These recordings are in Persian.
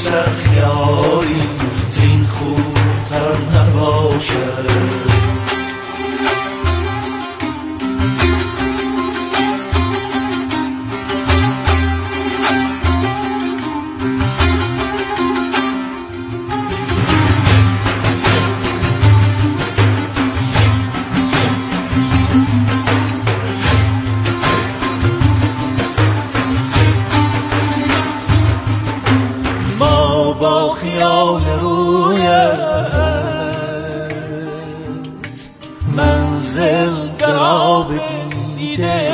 سرخیاری زین خوبتر نباشد. خیال رویت منزل در آب دیده،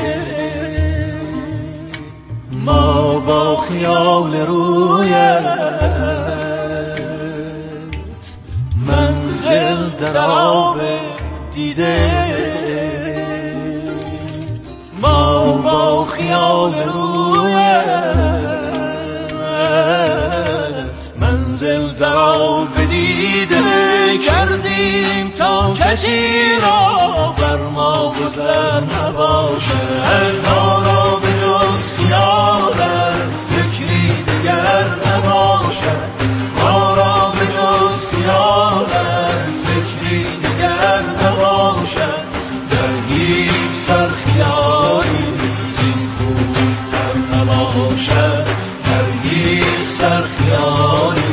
ما با خیال رویت منزل در آب دیده، ما با خیال رویت منزل در آب دیده کردیم تا کسی را بر ما گذر نباشد. ما را به جز خیالت فکری دیگر نباشد، ما را به جز خیالت فکری دیگر نباشد. در هیچ سر خیالی زین خوبتر نباشد، در هیچ سر خیالی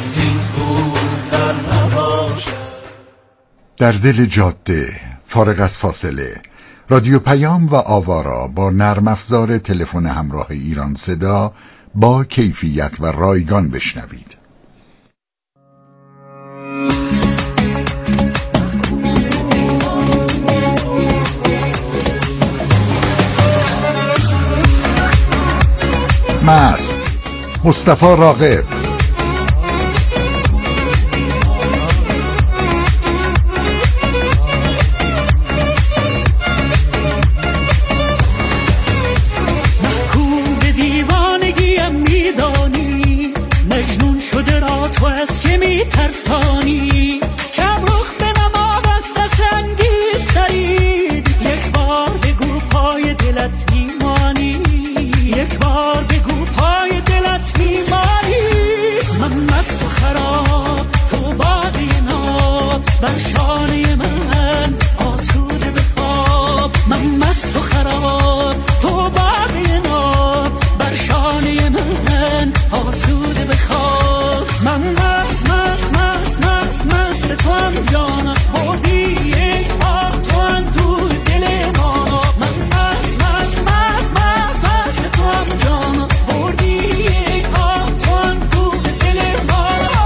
در دل جاده فارغ از فاصله رادیو پیام و آوارا با نرم افزار تلفن همراه ایران صدا با کیفیت و رایگان بشنوید. مست مصطفی راغب. تو از که می ترسانی کم رخ به نما بست سنگی سرید، یک بار بگو پای دلت میمانی، یک بار بگو پای دلت میمانی. من مست و خراب تو بادی ناب بر شانه من آسوده به خواب، من مست و خراب تو بادی ناب بر شانه من آسوده به خواب. من مست مست مست مست مست تو هم جانا بردی یک بار تو هم دور دل ما. من مست مست مست مست مست تو هم جانا بردی یک بار تو هم دور دل ما.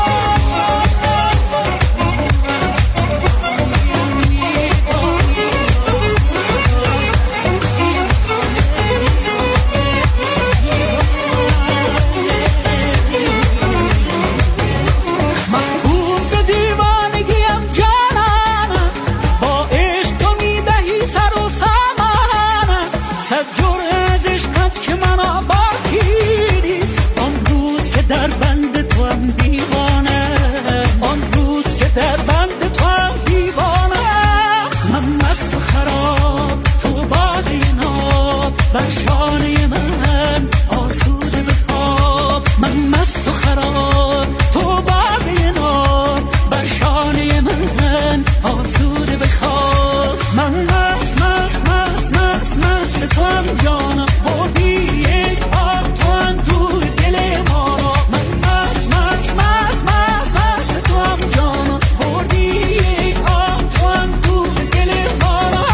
بر شانه من آسوده به خواب، من مست و خراب تو باده ناب بر شانه من آسوده به خواب. من مست مست مست مست مست تو هم جانا بردی یک بار تو هم دور دل ما را. من مست مست مست مست مست تو هم جانا بردی یک بار تو هم دور دل ما را.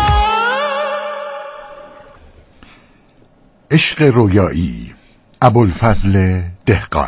عشق رویایی ابوالفضل دهقان.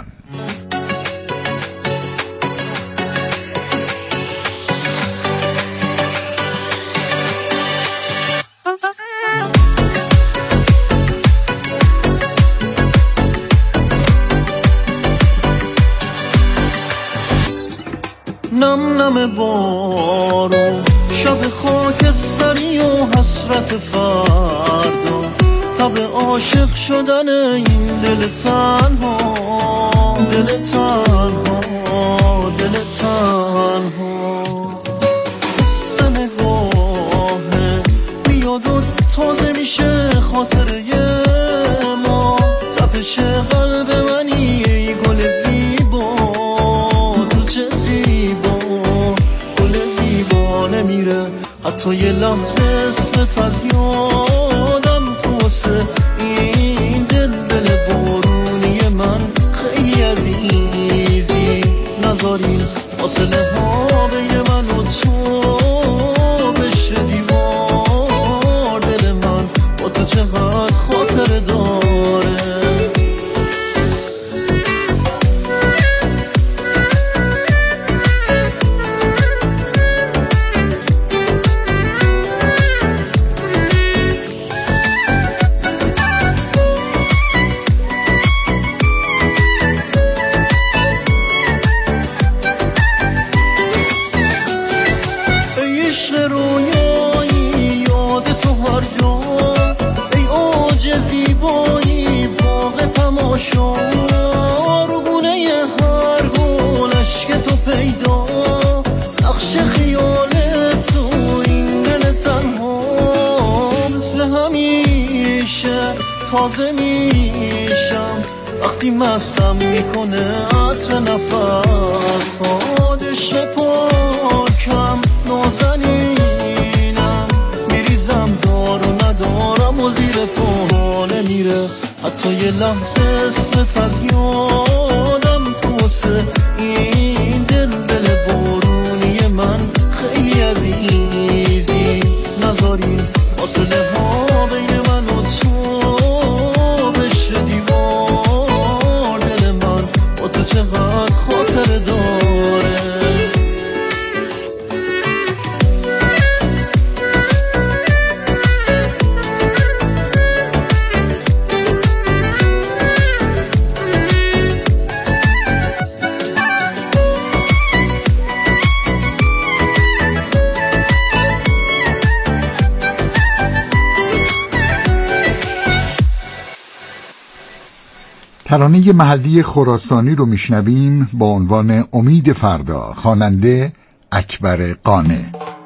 نم نم بارون شب خاکستری و حسرت فردا، تب عاشق شدن این دل تنها، دل تنها، دل تنها. حس نگاهه میاد و تازه میشه خاطره ما، تپش قلب منی ای گل حتی یه لحظه اسمت از یادم تو واسه این دل بارونی من خیلی عزیزی. نذاری فاصله ها بین من و تو بشه دیوار. دل من با تو چقدر خاطر داره. شارگونه هر گلش که تو پیدا نقش خیال تو این دل تنها. مثل همیشه تازه میشم وقتی مستم میکنه عطر نفس. آدش پاکم نازنینم میریزم دار و ندارم و زیر پاله میره. حتی یه لحظه اسمت از یادم تو واسه این دل بارونی من خیلی عزیزی. نذاری فاصله ها بین من و تو بشه دیوار. دل من با تو چقدر خاطر داره. ترانه محلی خراسانی رو میشنویم با عنوان امید فردا، خواننده اکبر قانع.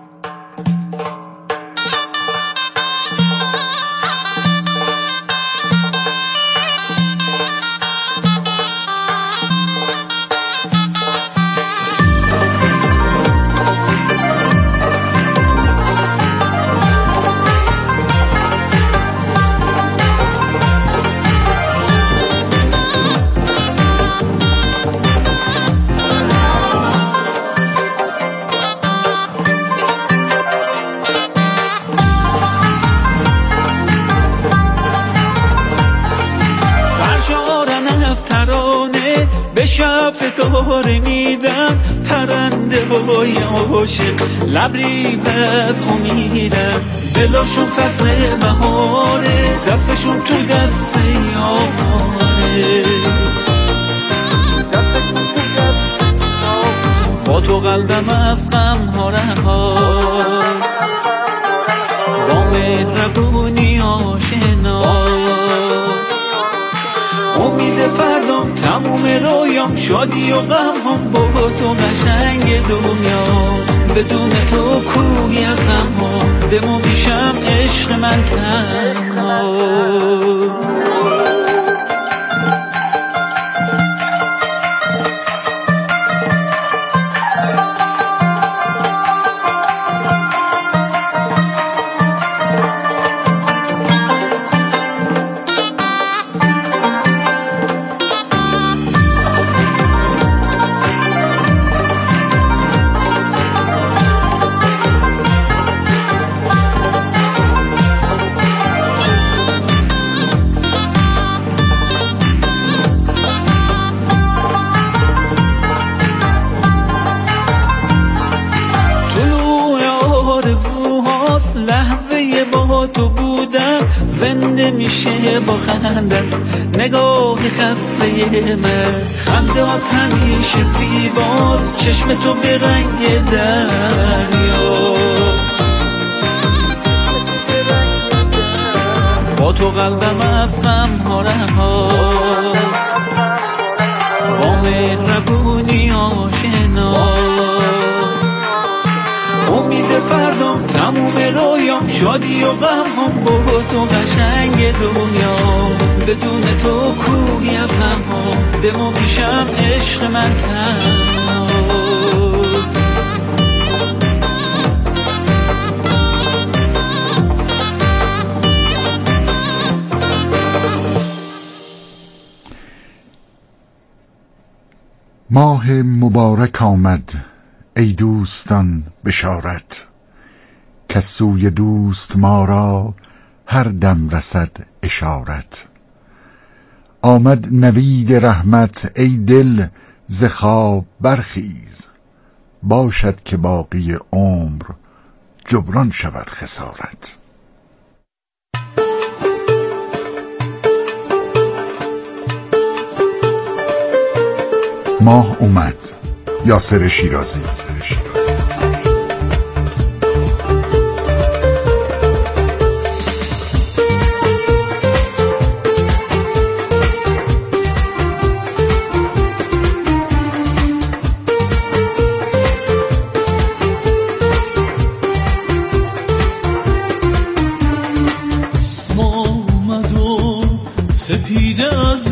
به شب ستاره میدن پرنده های عاشق لبریز از امیدن. دلاشون فصل بهاره دستشون تو دست یاره. با تو قلبم از غم ها رهاست با مهربونی آشناست. امید فردام تموم رویام شادی و غم هم با تو قشنگ دنیا. بدون تو کوهی از غم ها بمون میشم عشق من تنها. لحظه با تو بودم زنده میشه با خندت. نگاهی خسته من خنده ها همیشه زیباست. چشم تو به رنگ دریاست. با تو قلبم از غم ها رهاست با مهربونی آشناست. امید فردام تموم رویام شادی و غم هم با تو قشنگ دنیا. بدون تو کوهی از غم ها بمون میشم عشق من تنها. ماه مبارک آمد ای دوستان بشارت، کز سوی دوست ما را هر دم رسد اشارت. آمد نوید رحمت ای دل ز خواب برخیز، باشد که باقی عمر جبران شود خسارت. ماه اومد. یاسر شیرازی. سپیده از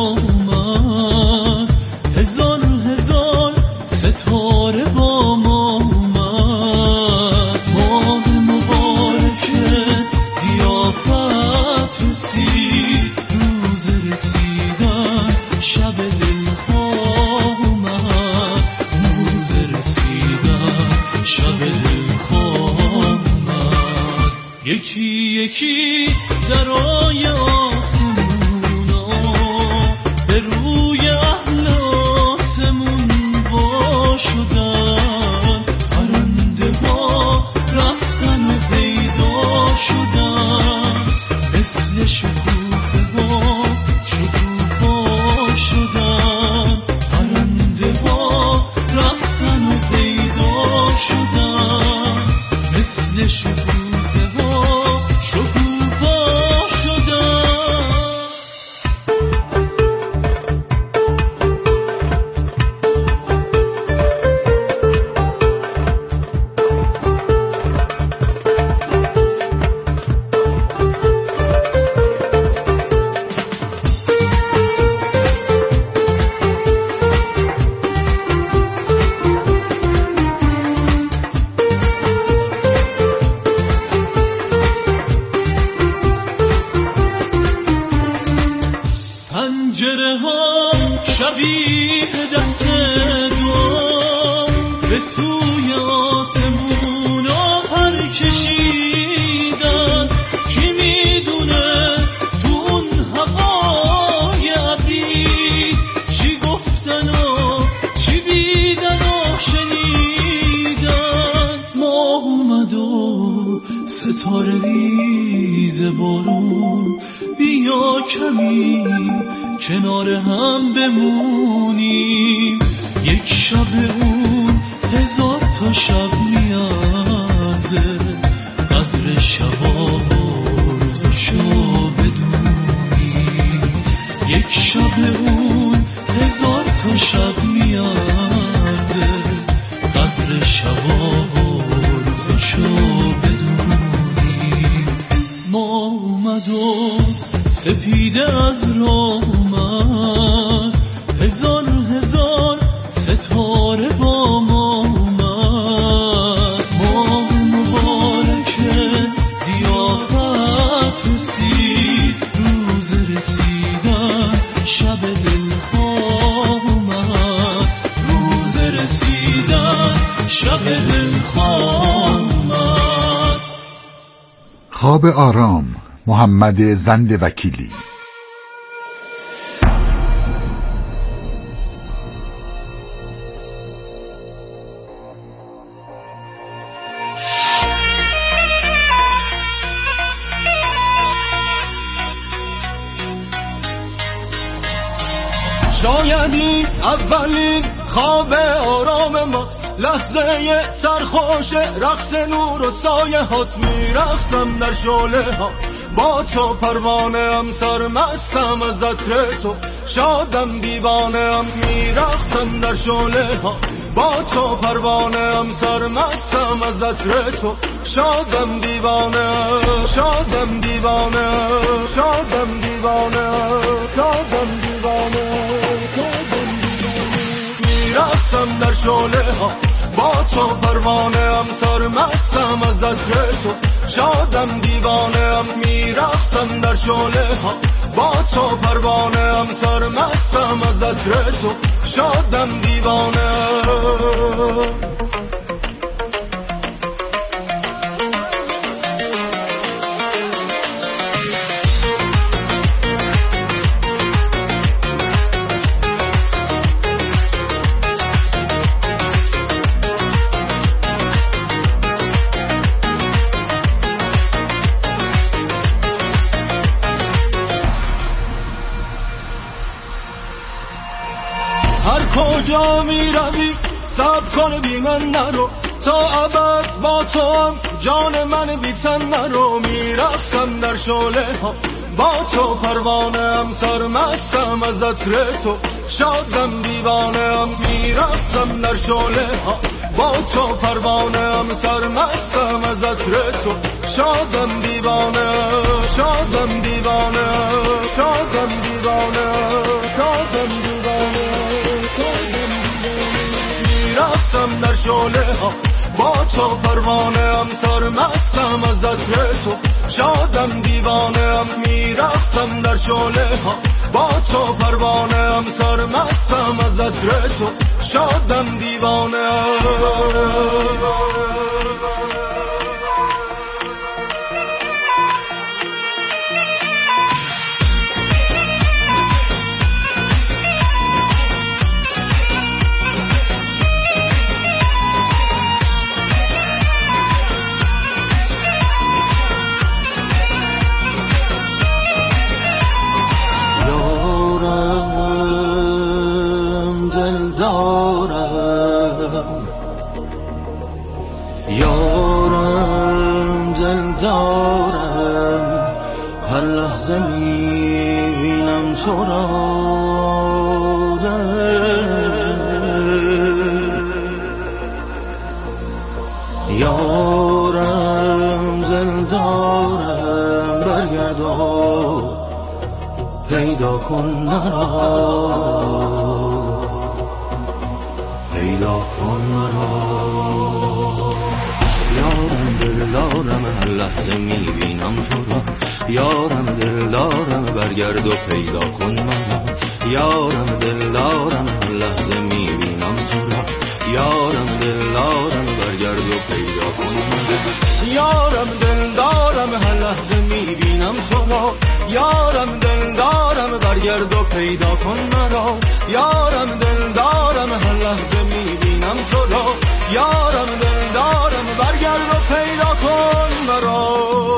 رامت، هزار هزار ستاره با ما اومد. ماه مبارک ضیافت رسید، روز رسیدن شب دلخواه اومد. روز رسیدن شب دلخواه اومد. یکی یکی درای پنجره ها شبیه دست دعا به سوی آسمون ها پر کشیدن. کی میدونه تو اون هوای ابری چی گفتن و چی دیدن و شنیدن. ماه اومد و ستاره ریز بارون، بیا کمی کنار هم بمونیم. یک شب اون هزار تا شب نیازه، قدر شبا روزشو بدونیم. یک شب اون هزار تا شب نیازه، قدر شبا روزشو بدونیم. ما اومد و سپیده از رامت، هزار هزار ستاره با ما اومد. ماه مبارک ضیافت رسید، روز رسیدن شب دلخواه اومد. روز رسیدن شب دلخواه اومد. خواب آرام محمد زند وکیلی. شاید این اولین خواب آرام ماست، لحظه سرخوش رقص نور و سایه هاست. میرقصم در شعله ها با تو، پروانه ام سرمستم از عطر تو، شادم دیوانه ام. میرقصم در شعله ها با تو، پروانه ام سرمستم از عطر تو، شادم دیوانه، شادم دیوانه، شادم دیوانه، شادم دیوانه. میرقصم در شعله ها با تو، پروانه ام سرمستم از عطر تو، شادم دیوانه ام. میرقصم در شعله ها با تو، پروانه ام سرمستم از عطر تو، شدم دیوانه. هر کجا می روی صبر کن بی من نرو، تا ابد با تو هم جان من بی تن نرو. می رقصم در شعله ها با تو پروانه ام، سرمستم از عطر تو شادم دیوانه ام. می رقصم در شعله ها با تو پروانه ام، سرمستم از عطر تو شادم دیوانه. شادم دیوانه، شادم دیوانه، شادم دیوانه. رفتم در شعله ها با تو پروانه ام، سرمستم از عطر تو شادم دیوانه ام. میرقصم در شعله ها با تو پروانه ام، سرمستم از عطر تو شادم دیوانه. یارم دل دارم، هر لحظه میبینم تو را. یارم دل دارم، برگرد و پیدا کن مرا، پیدا کن مرا. یارم دل دارم، هر لحظه میبینم تو را. یارم دل دارم، برگرد و پیدا کن مرا. یارم دل دارم، هر لحظه میبینم تو را. یارم دل دارم، برگرد و پیدا کن مرا. یارم دل دارم، هر لحظه میبینم تو را. یارم دل دارم، برگرد و پیدا کن مرا. یارم دل دارم، هر لحظه میبینم تو را. یارم دل دارم، برگرد و پیدا کن مرا.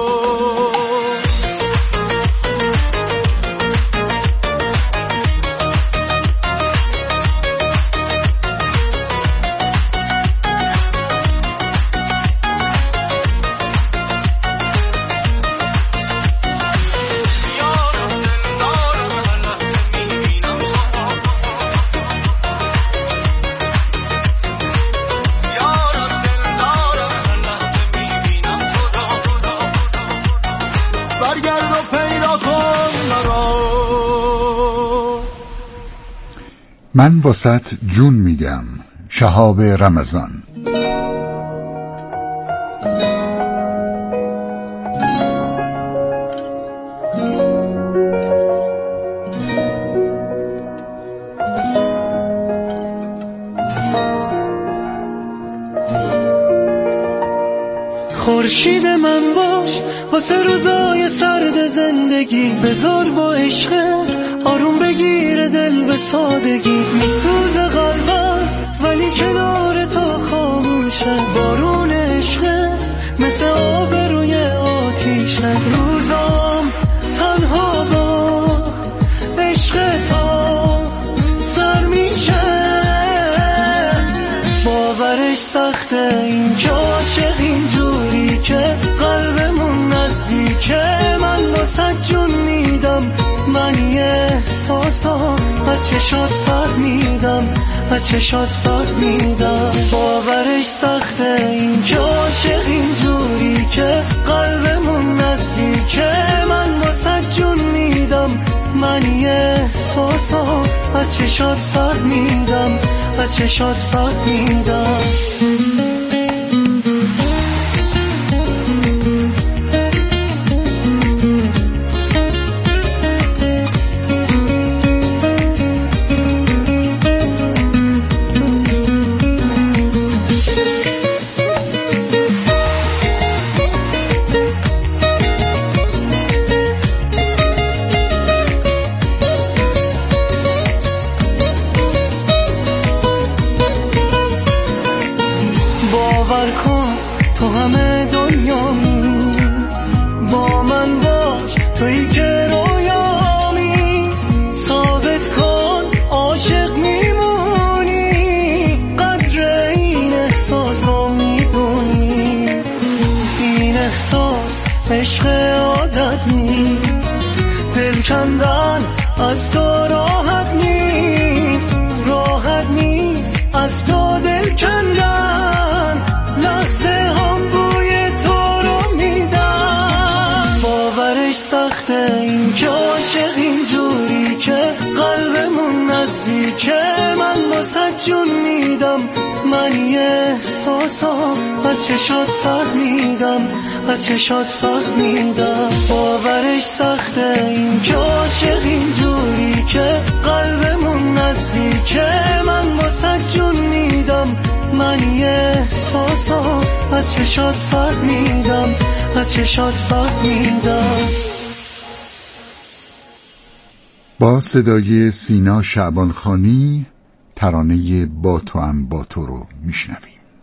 من واسط جون میدم. شهاب رمضان. خورشید من باش واسه روزای سرد زندگی، بذار با عشق آروم بگیره دل به سادگی. میسوز قلبم ولی کنار تو خاموشه، بارون عشق مثل آب روی آتیشه. روزام تنها با عشق تو سر میشه، باورش سخته این که عاشق اینجوری که قلبمون نزدیکه. من واسه جون میدم، من یه احساسم از چشات فهمیدم، از چشات فهمیدم. باورش سخته این که عاشق اینجوری که قلبمون نزدیکه. من واسه جون میدم، من یه احساسم از چشات فهمیدم، از چشات فهمیدم. باور کن تو همه دنیامی، با من باش تویی که رویامی، ثابت کن عاشق میمونی، قدر این احساسو میدونی، این احساس عشق عادت نیست، دل کندن از تو راحت نیست، راحت نیست از تو دل کندن، لحظه هم بوی تو رو میدن، باورش سخته این که عاشق اینجوری که قلبمون نزدیکه، من واسه جون میدم، من یه احساسا از چشات فهمیدم، از چشات فهمیدم، باورش سخته این که عاشق اینجوری که قلبمون نزدیکه، من واسه جون میدم، من یه احساسا از چشات فهمیدم، از چشات فهمیدم. با صدای سینا شعبانخانی ترانه با تو ام با تو رو میشنویم.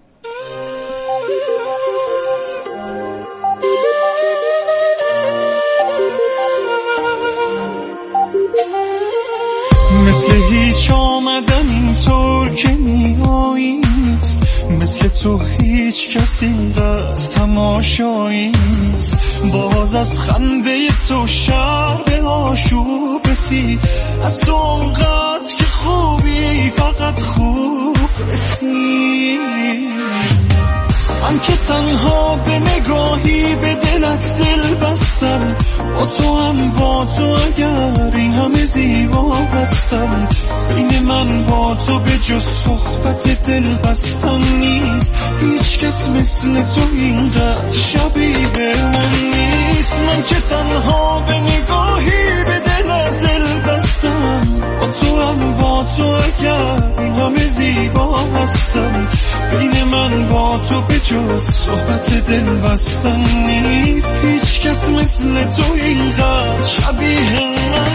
مثل هیچ آمدن اینطور که میایی نیست، مثل تو هیچ کسی اینقدر تماشایی نیست، باز از خنده تو شهر به آشوب رسید، از تو اونقدر که خوبی فقط خوب رسید، من که تنها به نگاهی به دلت دل بستم، با تو هم با تو اگر این همه زیبا هستم، بین من با تو به جز صحبت دل بستن نیست، هیچ کس مثل تو اینقدر شبیه من نیست، من که تنها به نگاهی به دلت دل بستم، با تو هم با تو اگر این همه زیبا هستم، بین من با تو به جز صحبت دل بستن نیست، هیچ کس مثل تو اینقدر شبیه من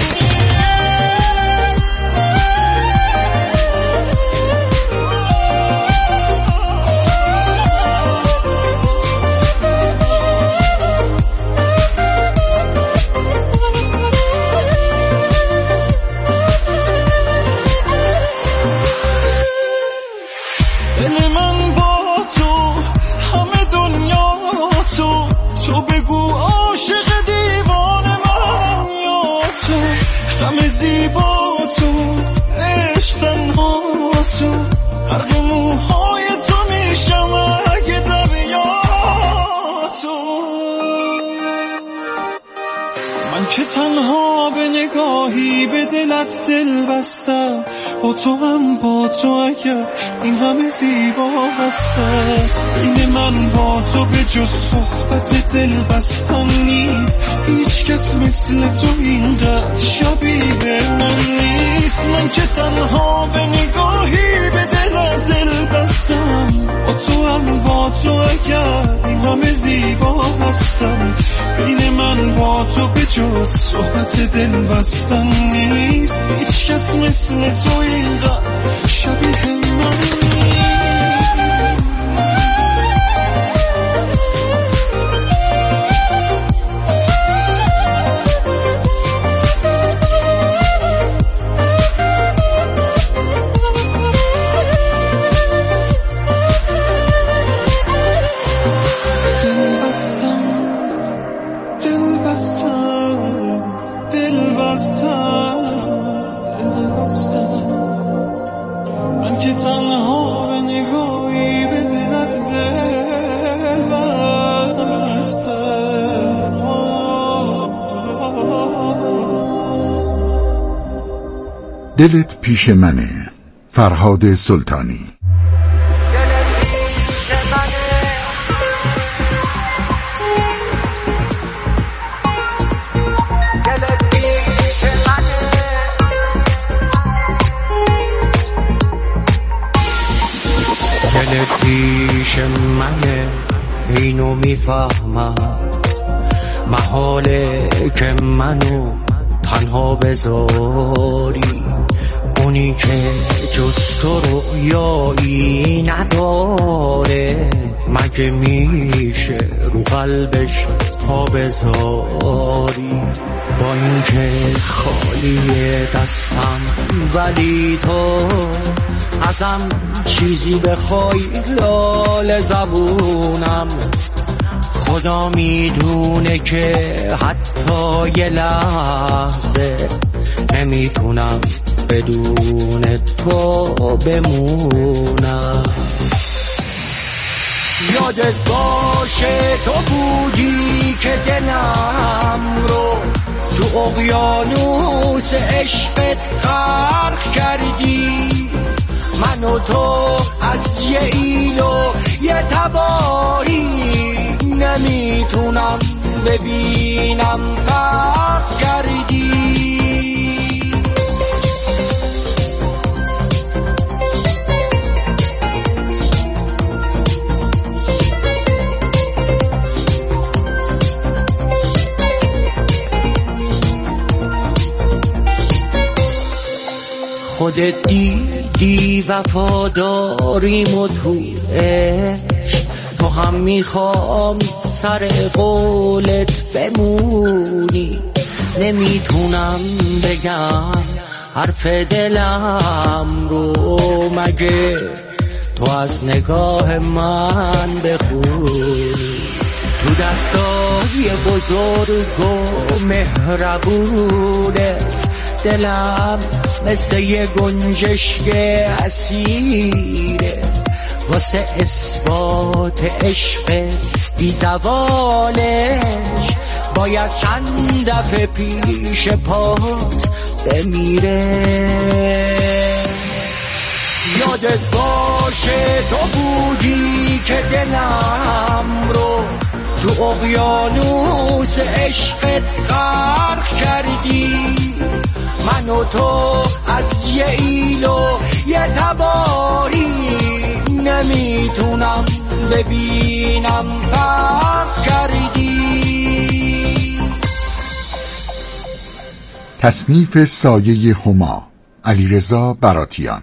که تنها به نگاهی به دلت دل بستم، با تو هم با تو اگر این همه زیبا هستم، این من با تو به جز صحبت دل بستن نیست، هیچ کس مثل تو اینقدر شبیه من نیست، من که تنها به نگاهی به دلت دل بستم، با تو هم با تو اگر این همه زیبا هستم، این من با تو به جز صحبت دل بستن نیست، هیچ کس مثل تو اینقدر شبیه من نیست. من که تنها به نگاهی به دلت دل بستم. دلت پیش منه، فرهاد سلطانی. دلت پیش منه، اینو میفهمم، محاله که منو تنها بذاری، اونی که جز تو رویایی نداره، اگه میشه رو قلبش پا بذاری، با اینکه خالی دستم ولی تو ازم چیزی بخوای لال زبونم. خدا میدونه که حتی یه لحظه نمیتونم بدون تو بمونم. یادت باشه تو بودی که دلم رو تو اقیانوس عشقت غرق کردی. من و تو از یه ایل و یه تباری نمیتونم ببینم غرق کردی. خودت دیدی وفاداریم و تو عشق تو هم میخوام سر قولت بمونی. نمیتونم بگم حرف دلم رو مگه تو از نگاه من بخونی. تو دستای بزرگ و مهربونت دلم مثل یه گنجشک اسیره. واسه اثبات عشق بی زوالش باید چند دفعه پیش پات بمیره. یادت باشه تو بودی که دلم رو تو اقیانوس عشقت غرق کردی. من و تو از یه ایل و یه تباری نمیتونم ببینم غرق کردی. تصنیف سایه هما، علیرضا براتیان.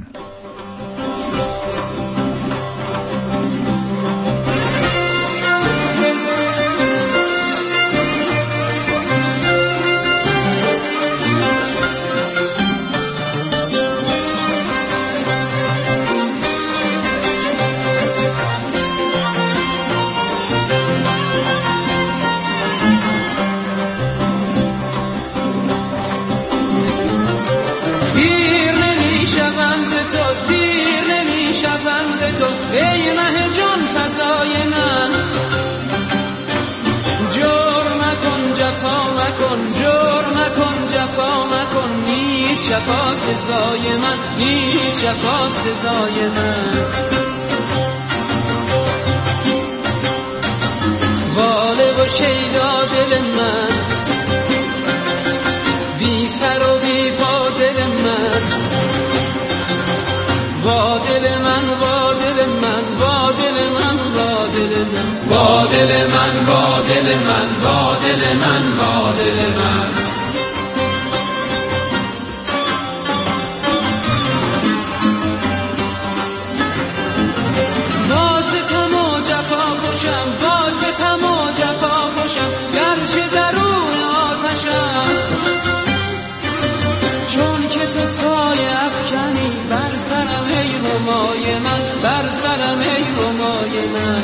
ای مه جان فدای من، جور مکن جفا مکن، جور مکن جفا مکن. نیست شفا سزای من، نیست شفا سزای من. واله و شیدا دل من، بی سر و بی پا دل من. با دل من، با دل من، با دل من، با دل من، با دل من، با دل من، با دل من، با دل من. باستم و جفا خوشم، باستم و جفا خوشم، گرچه درون آتشم. چون که تو سایه افکنی بر سرم ای همای من، بر سرم ای همای من.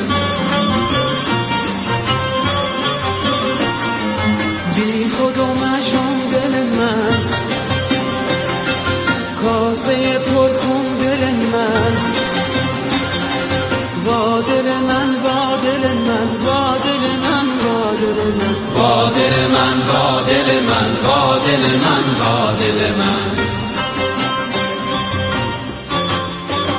بی خود و مجنون دل من، کاسه پرخون دل من. با دل من، با دل من، با دل من، با دل من، با دل من، با دل من، با دل من، با دل من.